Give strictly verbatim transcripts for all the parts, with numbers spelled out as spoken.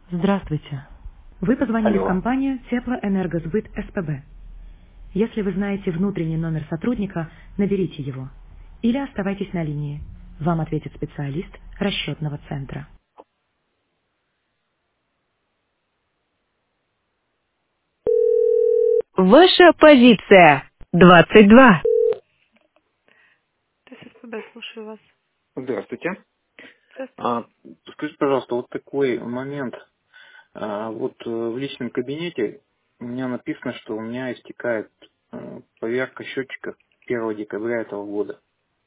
Здравствуйте. Вы позвонили в Алло. компанию Теплоэнергосбыт СПБ. Если вы знаете внутренний номер сотрудника, наберите его. Или оставайтесь на линии. Вам ответит специалист расчетного центра. Ваша позиция. двадцать два. СПБ, слушаю вас. Здравствуйте. Здравствуйте. А, скажите, пожалуйста, вот такой момент. А, вот э, в личном кабинете у меня написано, что у меня истекает э, поверка счетчика первого декабря этого года.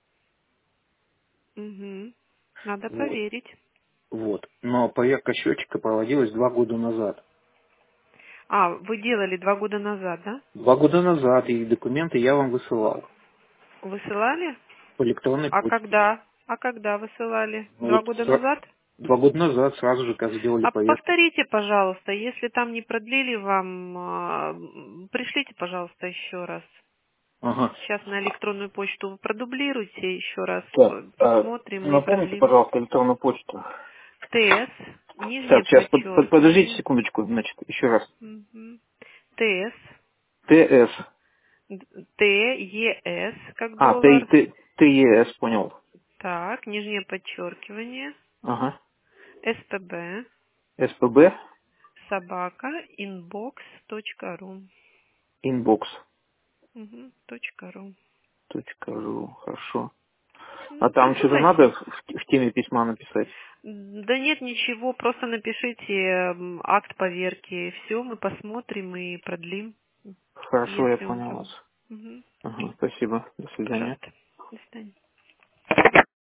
Угу. Надо Вот. проверить. Вот. Но поверка счетчика проводилась два года назад. А, вы делали два года назад, да? Два года назад, и документы я вам высылал Высылали? по электронной А почте. когда? А когда высылали? Ну Два вот года сра- назад? два года назад, сразу же, как сделали А поверку. повторите, пожалуйста, если там не продлили вам, а, м, пришлите, пожалуйста, еще раз. Ага. Сейчас на электронную почту вы продублируйте еще раз, Так, п- а, посмотрим и напомните, продлим. пожалуйста, электронную почту. ТС, нижнее Так, сейчас, под- под- подождите подчеркивание. секундочку, значит, еще раз. Мгм. ТС, ТС. д- ТЕС, как А, Т, доллар. Т, ТЕС, понял. Так, нижнее подчеркивание. Ага. СПБ, СПБ, собака, inbox.ru. инбокс. Мгм, точка ру. Точка ру, хорошо. А Ну, там что-то надо присылайте. в, в теме письма написать? Да нет, ничего, просто напишите м, акт поверки, все, мы посмотрим и продлим, Хорошо, я если он понял вас. там. Мгм. Ага, спасибо. До свидания. Пожалуйста. До свидания.